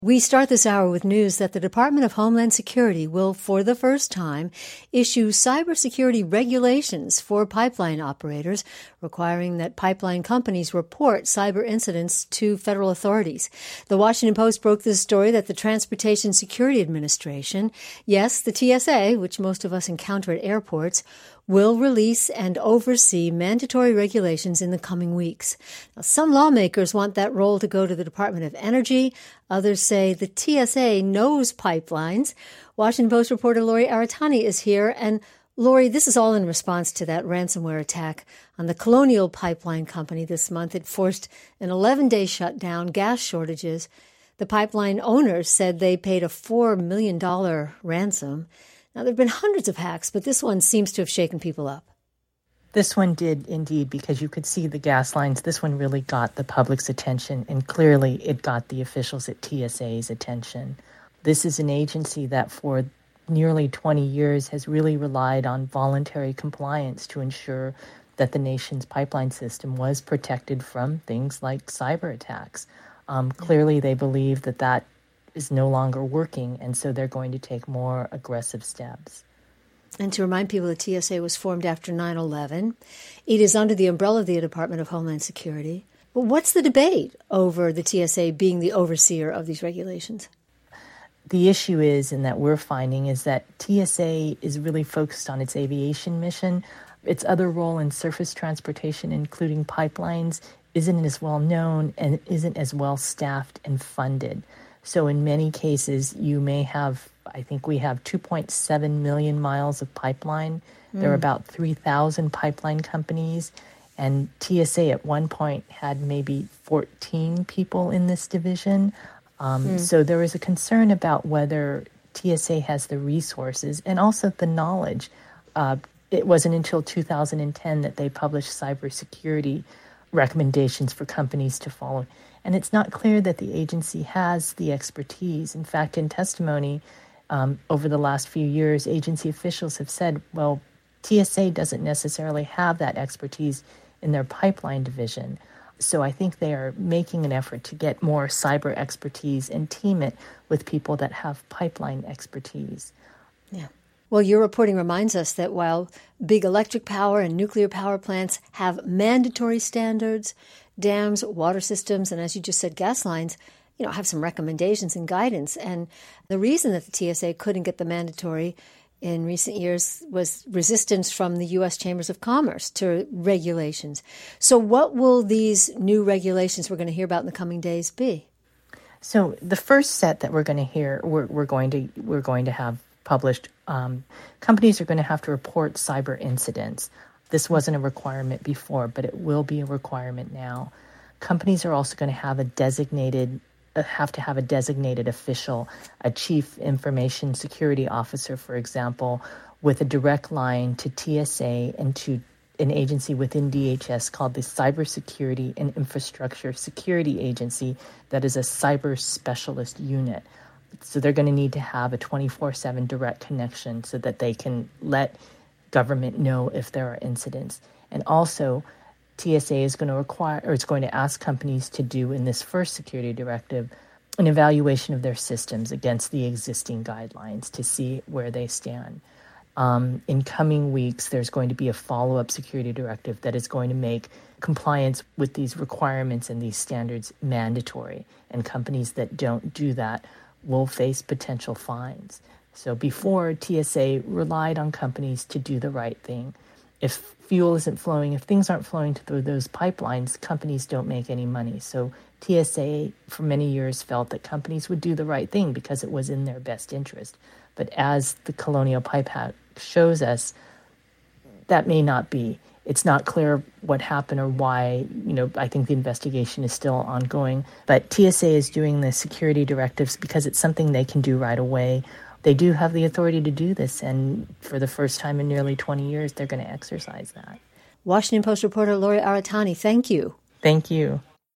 We start this hour with news that the Department of Homeland Security will, for the first time, issue cybersecurity regulations for pipeline operators, requiring that pipeline companies report cyber incidents to federal authorities. The Washington Post broke this story that the Transportation Security Administration, yes, the TSA, which most of us encounter at airports, will release and oversee mandatory regulations in the coming weeks. Now, some lawmakers want that role to go to the Department of Energy. Others say the TSA knows pipelines. Washington Post reporter Lori Aratani is here. And Lori, this is all in response to that ransomware attack on the Colonial Pipeline Company this month. It forced an 11-day shutdown, gas shortages. The pipeline owners said they paid a $4 million ransom. Now, there have been hundreds of hacks, but this one seems to have shaken people up. This one did indeed, because you could see the gas lines. This one really got the public's attention, and clearly it got the officials at TSA's attention. This is an agency that for nearly 20 years has really relied on voluntary compliance to ensure that the nation's pipeline system was protected from things like cyber attacks. Clearly they believe that is no longer working, and so they're going to take more aggressive steps. And to remind people, the TSA was formed after 9/11. It is under the umbrella of the Department of Homeland Security. But what's the debate over the TSA being the overseer of these regulations? The issue is, and that we're finding, is that TSA is really focused on its aviation mission. Its other role in surface transportation, including pipelines, isn't as well known and isn't as well staffed and funded. So in many cases, you may have, I think we have 2.7 million miles of pipeline. There are about 3,000 pipeline companies. And TSA at one point had maybe 14 people in this division. So there is a concern about whether TSA has the resources and also the knowledge. It wasn't until 2010 that they published cybersecurity recommendations for companies to follow. And it's not clear that the agency has the expertise. In fact, in testimony over the last few years, agency officials have said, well, TSA doesn't necessarily have that expertise in their pipeline division. So I think they are making an effort to get more cyber expertise and team it with people that have pipeline expertise. Yeah. Well, your reporting reminds us that while big electric power and nuclear power plants have mandatory standards, dams, water systems, and as you just said, gas lines, have some recommendations and guidance. And the reason that the TSA couldn't get the mandatory in recent years was resistance from the U.S. Chambers of Commerce to regulations. So what will these new regulations we're going to hear about in the coming days be? So the first set that we're going to hear, we're going to have published, companies are going to have to report cyber incidents. This wasn't a requirement before, but it will be a requirement now. Companies are also going to have to have a designated official, a chief information security officer, for example, with a direct line to TSA and to an agency within DHS called the Cybersecurity and Infrastructure Security Agency that is a cyber specialist unit. So they're going to need to have a 24/7 direct connection so that they can let government know if there are incidents. And also, TSA is going to require, or it's going to ask companies to do in this first security directive, an evaluation of their systems against the existing guidelines to see where they stand. In coming weeks, there's going to be a follow-up security directive that is going to make compliance with these requirements and these standards mandatory. And companies that don't do that will face potential fines. So before, TSA relied on companies to do the right thing. If fuel isn't flowing, if things aren't flowing through those pipelines, companies don't make any money. So TSA for many years felt that companies would do the right thing because it was in their best interest. But as the Colonial Pipe Hack shows us, that may not be. It's not clear what happened or why. I think the investigation is still ongoing. But TSA is doing the security directives because it's something they can do right away. They do have the authority to do this, and for the first time in nearly 20 years, they're going to exercise that. Washington Post reporter Lori Aratani, thank you. Thank you.